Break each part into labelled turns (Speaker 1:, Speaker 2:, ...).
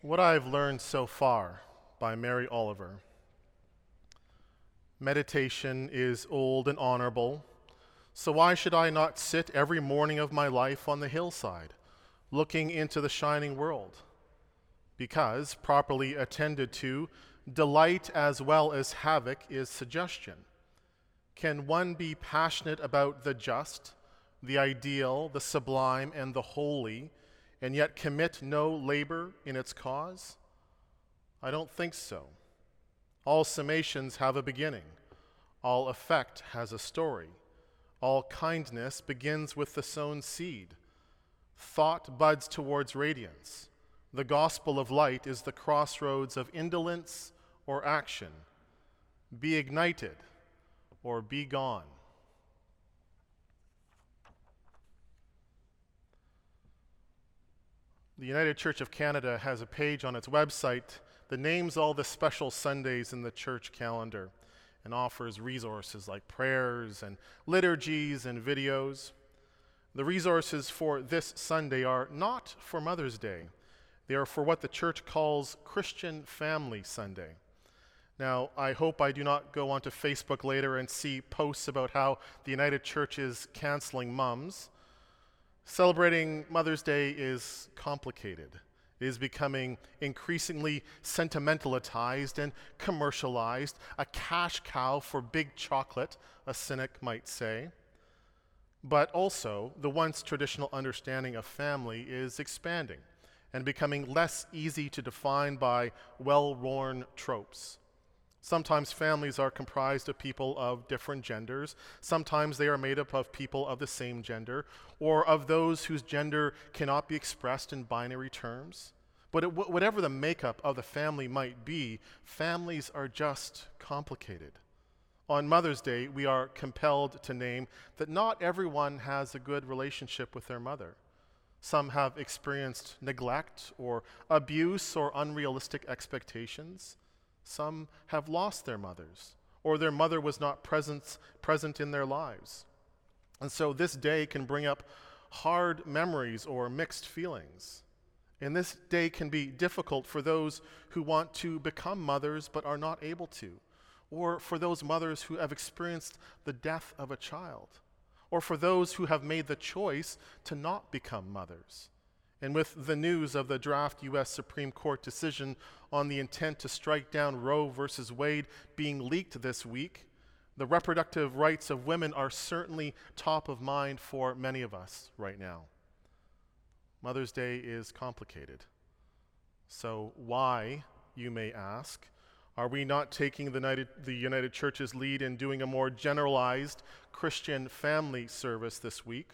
Speaker 1: What I've learned so far by Mary Oliver. Meditation is old and honorable, so why should I not sit every morning of my life on the hillside, looking into the shining world? Because, properly attended to, delight as well as havoc is suggestion. Can one be passionate about the just, the ideal, the sublime, and the holy, and yet commit no labor in its cause? I don't think so. All summations have a beginning. All effect has a story. All kindness begins with the sown seed. Thought buds towards radiance. The gospel of light is the crossroads of indolence or action. Be ignited or be gone. The United Church of Canada has a page on its website that names all the special Sundays in the church calendar and offers resources like prayers and liturgies and videos. The resources for this Sunday are not for Mother's Day. They are for what the church calls Christian Family Sunday. Now, I hope I do not go onto Facebook later and see posts about how the United Church is canceling mums. Celebrating Mother's Day is complicated. It is becoming increasingly sentimentalized and commercialized, a cash cow for big chocolate, a cynic might say. But also, the once traditional understanding of family is expanding and becoming less easy to define by well-worn tropes. Sometimes families are comprised of people of different genders. Sometimes they are made up of people of the same gender, or of those whose gender cannot be expressed in binary terms. But whatever the makeup of the family might be, families are just complicated. On Mother's Day, we are compelled to name that not everyone has a good relationship with their mother. Some have experienced neglect or abuse or unrealistic expectations. Some have lost their mothers, or their mother was not present in their lives. And so this day can bring up hard memories or mixed feelings. And this day can be difficult for those who want to become mothers but are not able to, or for those mothers who have experienced the death of a child, or for those who have made the choice to not become mothers. And with the news of the draft U.S. Supreme Court decision on the intent to strike down Roe versus Wade being leaked this week, the reproductive rights of women are certainly top of mind for many of us right now. Mother's Day is complicated. So why, you may ask, are we not taking the United Church's lead in doing a more generalized Christian family service this week?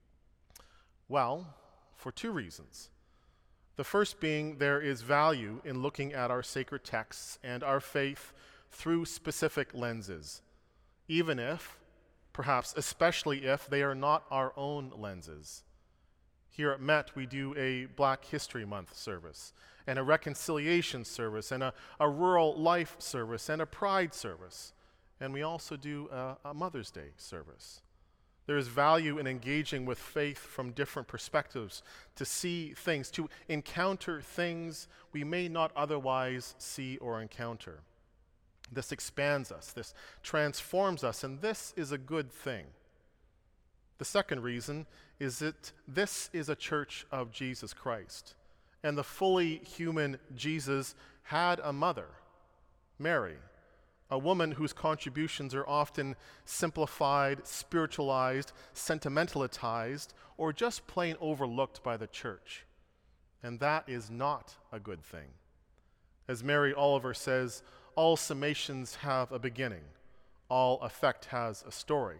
Speaker 1: Well, for two reasons. The first being there is value in looking at our sacred texts and our faith through specific lenses, even if, perhaps especially if, they are not our own lenses. Here at Met, we do a Black History Month service, and a reconciliation service, and a rural life service, and a pride service. And we also do a Mother's Day service. There is value in engaging with faith from different perspectives, to see things, to encounter things we may not otherwise see or encounter. This expands us, this transforms us, and this is a good thing. The second reason is that this is a church of Jesus Christ, and the fully human Jesus had a mother, Mary, a woman whose contributions are often simplified, spiritualized, sentimentalized, or just plain overlooked by the church. And that is not a good thing. As Mary Oliver says, all summations have a beginning. All effect has a story.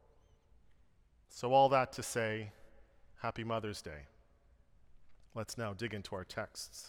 Speaker 1: So all that to say, Happy Mother's Day. Let's now dig into our texts.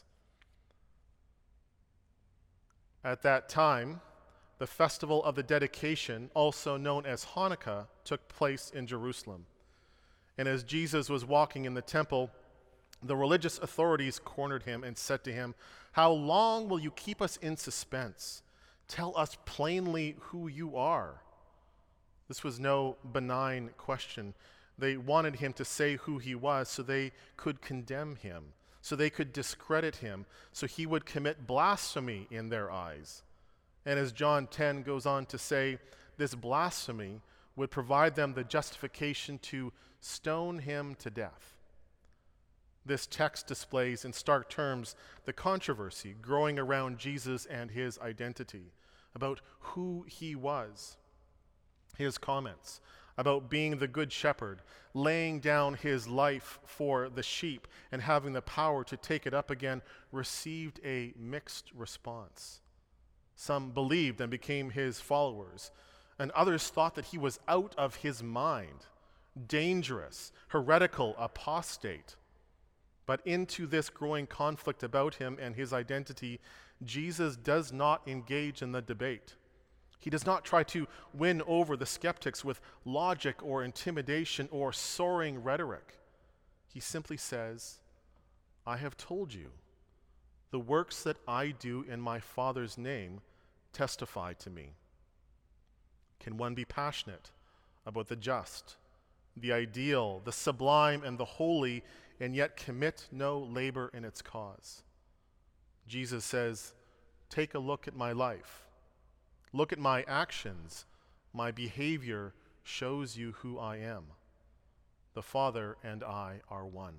Speaker 1: At that time, the festival of the dedication, also known as Hanukkah, took place in Jerusalem. And as Jesus was walking in the temple, the religious authorities cornered him and said to him, "How long will you keep us in suspense? Tell us plainly who you are." This was no benign question. They wanted him to say who he was so they could condemn him, so they could discredit him, so he would commit blasphemy in their eyes. And as John 10 goes on to say, this blasphemy would provide them the justification to stone him to death. This text displays in stark terms the controversy growing around Jesus and his identity, about who he was. His comments about being the good shepherd, laying down his life for the sheep, and having the power to take it up again, received a mixed response. Some believed and became his followers, and others thought that he was out of his mind, dangerous, heretical, apostate. But into this growing conflict about him and his identity, Jesus does not engage in the debate. He does not try to win over the skeptics with logic or intimidation or soaring rhetoric. He simply says, I have told you, the works that I do in my Father's name testify to me. Can one be passionate about the just, the ideal, the sublime, and the holy, and yet commit no labor in its cause? Jesus says, take a look at my life. Look at my actions. My behavior shows you who I am. The Father and I are one.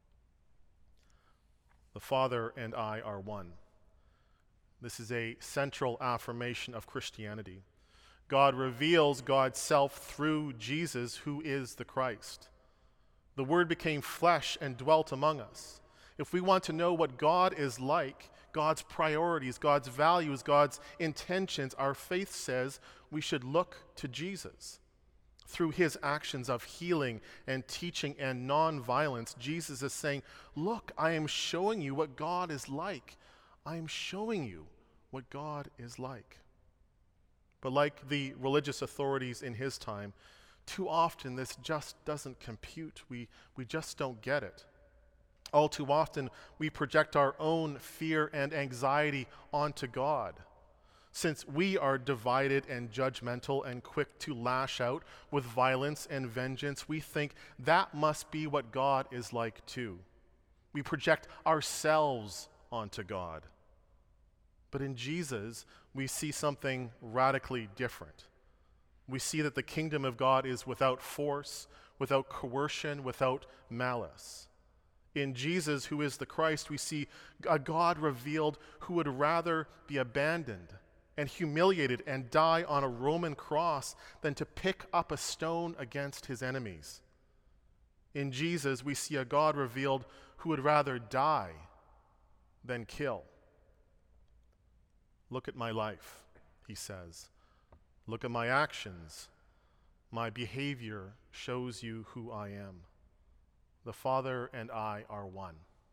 Speaker 1: The Father and I are one. This is a central affirmation of Christianity. God reveals God's self through Jesus, who is the Christ. The Word became flesh and dwelt among us. If we want to know what God is like, God's priorities, God's values, God's intentions, our faith says we should look to Jesus. Through his actions of healing and teaching and nonviolence, Jesus is saying, look, I am showing you what God is like. I am showing you what God is like. But like the religious authorities in his time, too often this just doesn't compute. We just don't get it. All too often, we project our own fear and anxiety onto God. Since we are divided and judgmental and quick to lash out with violence and vengeance, we think that must be what God is like too. We project ourselves onto God. But in Jesus, we see something radically different. We see that the kingdom of God is without force, without coercion, without malice. In Jesus, who is the Christ, we see a God revealed who would rather be abandoned and humiliated and die on a Roman cross than to pick up a stone against his enemies. In Jesus, we see a God revealed who would rather die than kill. Look at my life, he says. Look at my actions. My behavior shows you who I am. The Father and I are one.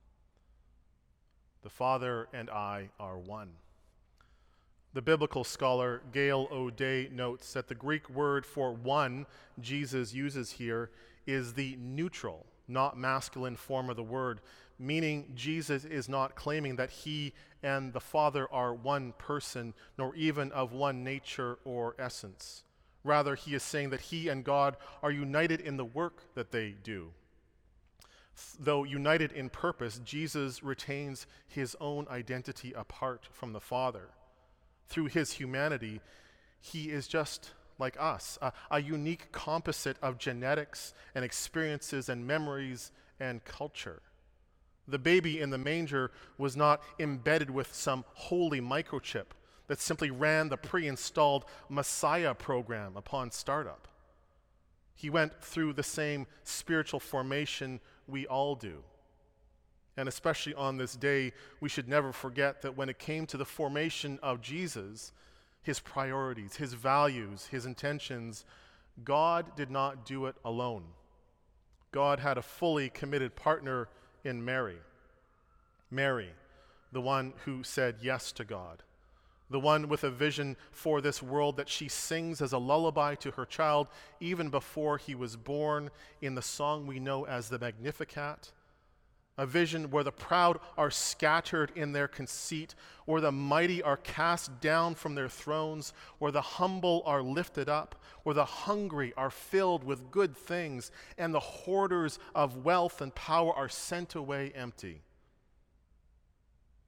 Speaker 1: The Father and I are one. The biblical scholar Gail O'Day notes that the Greek word for one Jesus uses here is the neutral, not masculine form of the word, meaning Jesus is not claiming that he and the Father are one person, nor even of one nature or essence. Rather, he is saying that he and God are united in the work that they do. Though united in purpose, Jesus retains his own identity apart from the Father. Through his humanity, he is just like us, a unique composite of genetics and experiences and memories and culture. The baby in the manger was not embedded with some holy microchip that simply ran the pre-installed Messiah program upon startup. He went through the same spiritual formation we all do. And especially on this day, we should never forget that when it came to the formation of Jesus, his priorities, his values, his intentions, God did not do it alone. God had a fully committed partner in Mary. Mary, the one who said yes to God. The one with a vision for this world that she sings as a lullaby to her child even before he was born in the song we know as the Magnificat. A vision where the proud are scattered in their conceit, where the mighty are cast down from their thrones, where the humble are lifted up, where the hungry are filled with good things, and the hoarders of wealth and power are sent away empty.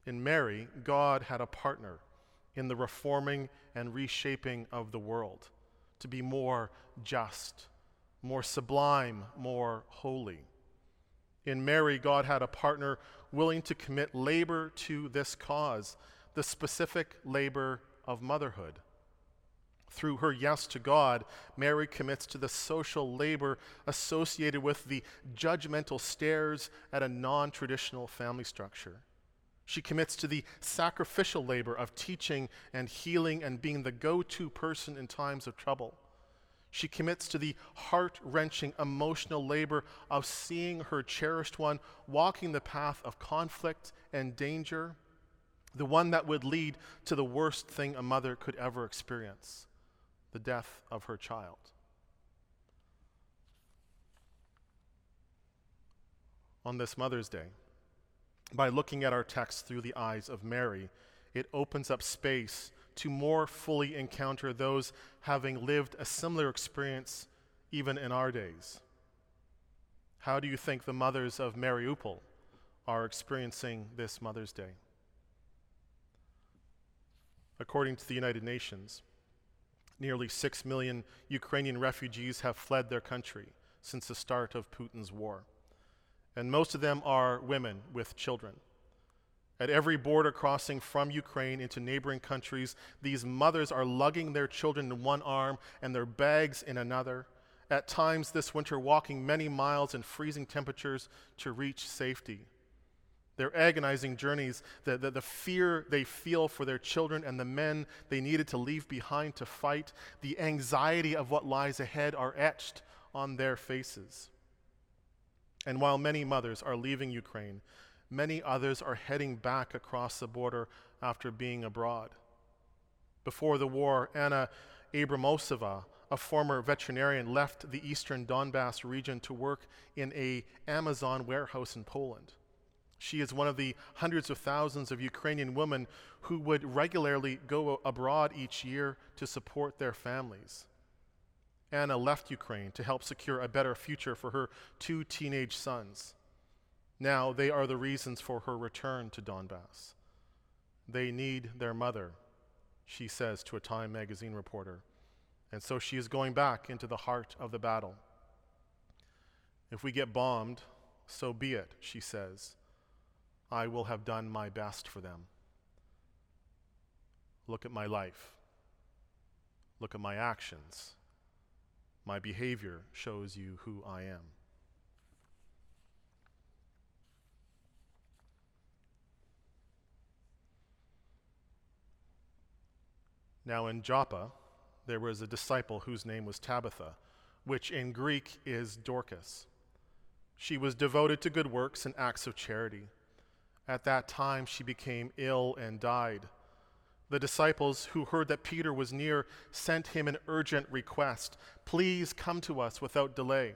Speaker 1: In Mary, God had a partner in the reforming and reshaping of the world to be more just, more sublime, more holy. In Mary, God had a partner willing to commit labor to this cause, the specific labor of motherhood. Through her yes to God, Mary commits to the social labor associated with the judgmental stares at a non-traditional family structure. She commits to the sacrificial labor of teaching and healing and being the go-to person in times of trouble. She commits to the heart-wrenching emotional labor of seeing her cherished one walking the path of conflict and danger, the one that would lead to the worst thing a mother could ever experience, the death of her child. On this Mother's Day, by looking at our text through the eyes of Mary, it opens up space to more fully encounter those having lived a similar experience even in our days. How do you think the mothers of Mariupol are experiencing this Mother's Day? According to the United Nations, nearly 6 million Ukrainian refugees have fled their country since the start of Putin's war, and most of them are women with children. At every border crossing from Ukraine into neighboring countries, these mothers are lugging their children in one arm and their bags in another, at times this winter walking many miles in freezing temperatures to reach safety. Their agonizing journeys, the fear they feel for their children and the men they needed to leave behind to fight, the anxiety of what lies ahead are etched on their faces. And while many mothers are leaving Ukraine, many others are heading back across the border after being abroad. Before the war, Anna Abramosova, a former veterinarian, left the eastern Donbas region to work in an Amazon warehouse in Poland. She is one of the hundreds of thousands of Ukrainian women who would regularly go abroad each year to support their families. Anna left Ukraine to help secure a better future for her 2 teenage sons. Now they are the reasons for her return to Donbas. They need their mother, she says to a Time magazine reporter, and so she is going back into the heart of the battle. If we get bombed, so be it, she says. I will have done my best for them. Look at my life. Look at my actions. My behavior shows you who I am. Now in Joppa, there was a disciple whose name was Tabitha, which in Greek is Dorcas. She was devoted to good works and acts of charity. At that time, she became ill and died. The disciples who heard that Peter was near sent him an urgent request. Please come to us without delay.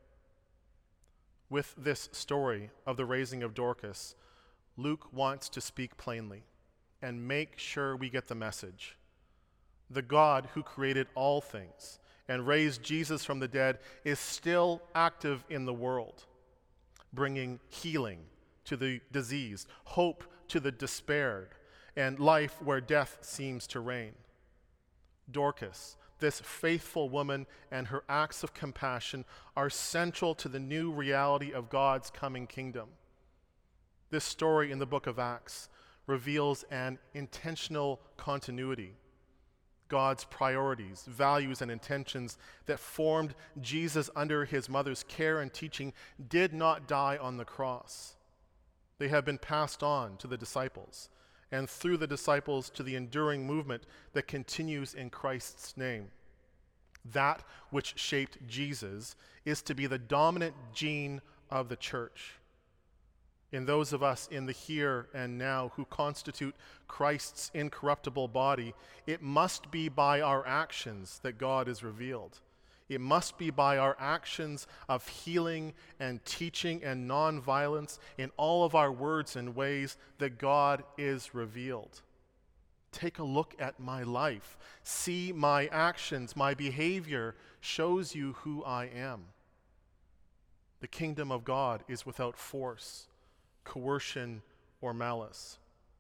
Speaker 1: With this story of the raising of Dorcas, Luke wants to speak plainly and make sure we get the message. The God who created all things and raised Jesus from the dead is still active in the world, bringing healing to the diseased, hope to the despaired, and life where death seems to reign. Dorcas, this faithful woman, and her acts of compassion are central to the new reality of God's coming kingdom. This story in the book of Acts reveals an intentional continuity. God's priorities, values, and intentions that formed Jesus under his mother's care and teaching did not die on the cross. They have been passed on to the disciples, and through the disciples to the enduring movement that continues in Christ's name. That which shaped Jesus is to be the dominant gene of the church. In those of us in the here and now who constitute Christ's incorruptible body, it must be by our actions that God is revealed. It must be by our actions of healing and teaching and nonviolence in all of our words and ways that God is revealed. Take a look at my life. See my actions. My behavior shows you who I am. The kingdom of God is without force, coercion, or malice.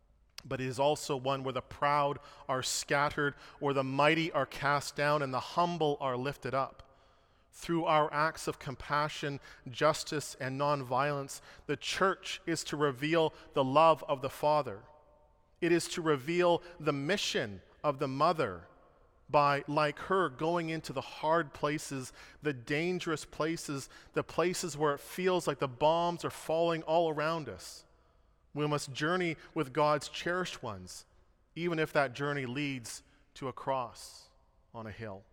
Speaker 1: but it is also one where the proud are scattered, where the mighty are cast down, and the humble are lifted up. Through our acts of compassion, justice, and nonviolence, the church is to reveal the love of the Father. It is to reveal the mission of the mother by, like her, going into the hard places, the dangerous places, the places where it feels like the bombs are falling all around us. We must journey with God's cherished ones, even if that journey leads to a cross on a hill.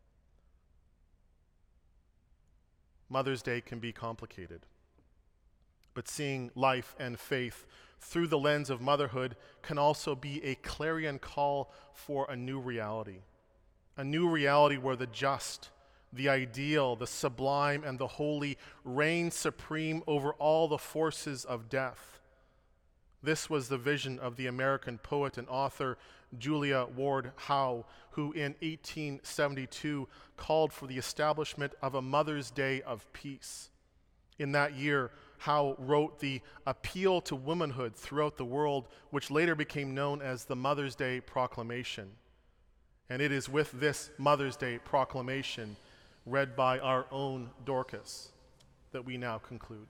Speaker 1: Mother's Day can be complicated, but seeing life and faith through the lens of motherhood can also be a clarion call for a new reality where the just, the ideal, the sublime, and the holy reign supreme over all the forces of death. This was the vision of the American poet and author Julia Ward Howe, who in 1872 called for the establishment of a Mother's Day of peace. In that year, Howe wrote the Appeal to Womanhood throughout the world, which later became known as the Mother's Day Proclamation. And it is with this Mother's Day Proclamation, read by our own Dorcas, that we now conclude.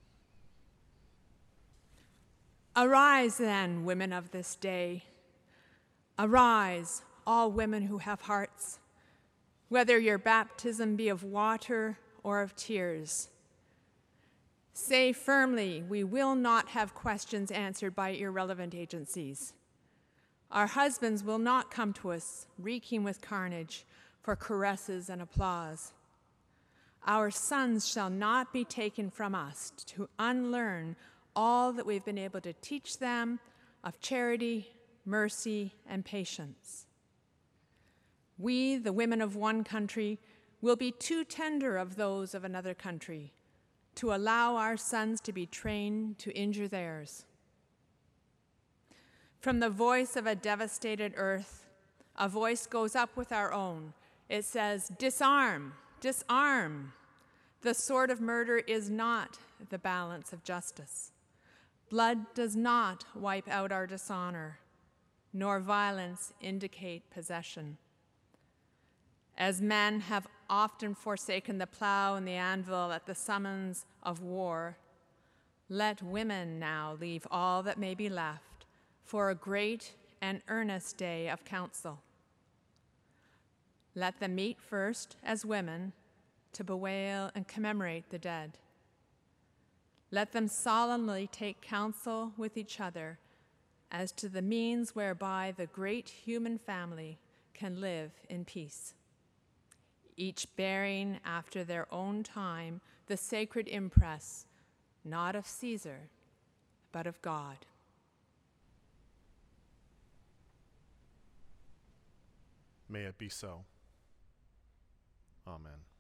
Speaker 2: Arise then, women of this day. Arise, all women who have hearts, whether your baptism be of water or of tears. Say firmly, we will not have questions answered by irrelevant agencies. Our husbands will not come to us reeking with carnage for caresses and applause. Our sons shall not be taken from us to unlearn all that we've been able to teach them of charity, mercy, and patience. We, the women of one country, will be too tender of those of another country to allow our sons to be trained to injure theirs. From the voice of a devastated earth, a voice goes up with our own. It says, disarm, disarm. The sword of murder is not the balance of justice. Blood does not wipe out our dishonor, nor violence indicate possession. As men have often forsaken the plow and the anvil at the summons of war, let women now leave all that may be left for a great and earnest day of council. Let them meet first as women to bewail and commemorate the dead. Let them solemnly take counsel with each other as to the means whereby the great human family can live in peace, each bearing after their own time the sacred impress, not of Caesar, but of God.
Speaker 1: May it be so. Amen.